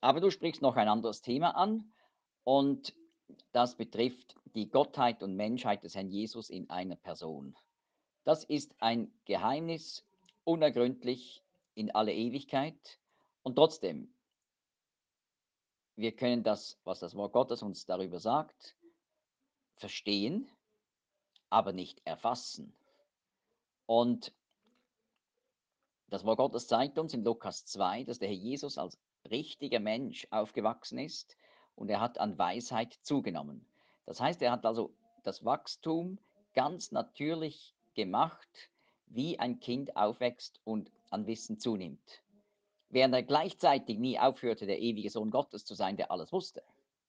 Aber du sprichst noch ein anderes Thema an und das betrifft die Gottheit und Menschheit des Herrn Jesus in einer Person. Das ist ein Geheimnis, unergründlich in alle Ewigkeit und trotzdem, wir können das, was das Wort Gottes uns darüber sagt, verstehen, aber nicht erfassen. Und das Wort Gottes zeigt uns in Lukas 2, dass der Herr Jesus als richtiger Mensch aufgewachsen ist und er hat an Weisheit zugenommen. Das heißt, er hat also das Wachstum ganz natürlich gemacht, wie ein Kind aufwächst und an Wissen zunimmt. Während er gleichzeitig nie aufhörte, der ewige Sohn Gottes zu sein, der alles wusste.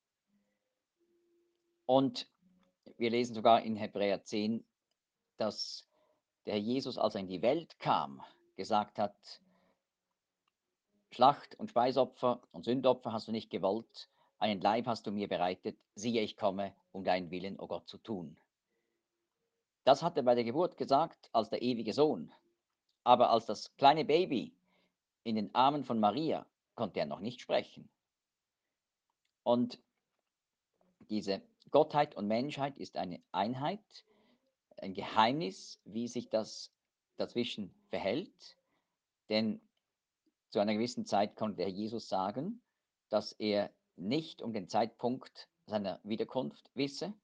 Und wir lesen sogar in Hebräer 10, dass der Herr Jesus, als er in die Welt kam, gesagt hat: Schlacht und Speisopfer und Sündopfer hast du nicht gewollt, einen Leib hast du mir bereitet, siehe, ich komme, um deinen Willen, o Gott, zu tun. Das hat er bei der Geburt gesagt als der ewige Sohn, aber als das kleine Baby in den Armen von Maria konnte er noch nicht sprechen. Und diese Gottheit und Menschheit ist eine Einheit, ein Geheimnis, wie sich das dazwischen verhält, denn zu einer gewissen Zeit konnte der Herr Jesus sagen, dass er nicht um den Zeitpunkt seiner Wiederkunft wisse.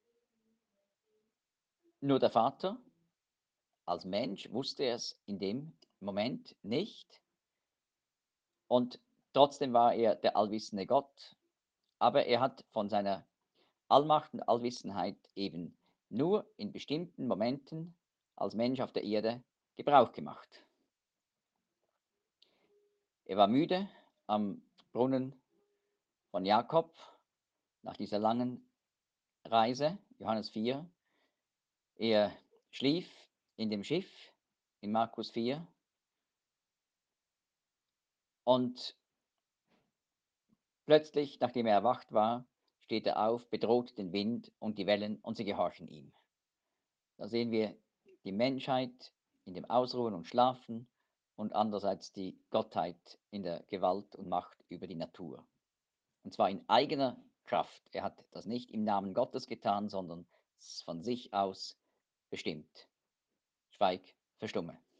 Nur der Vater als Mensch wusste es in dem Moment nicht und trotzdem war er der allwissende Gott. Aber er hat von seiner Allmacht und Allwissenheit eben nur in bestimmten Momenten als Mensch auf der Erde Gebrauch gemacht. Er war müde am Brunnen von Jakob nach dieser langen Reise, Johannes 4. Er schlief in dem Schiff in Markus 4 und plötzlich, nachdem er erwacht war, steht er auf, bedroht den Wind und die Wellen und sie gehorchen ihm. Da sehen wir die Menschheit in dem Ausruhen und Schlafen und andererseits die Gottheit in der Gewalt und Macht über die Natur. Und zwar in eigener Kraft. Er hat das nicht im Namen Gottes getan, sondern von sich aus bestimmt. Schweig, verstumme.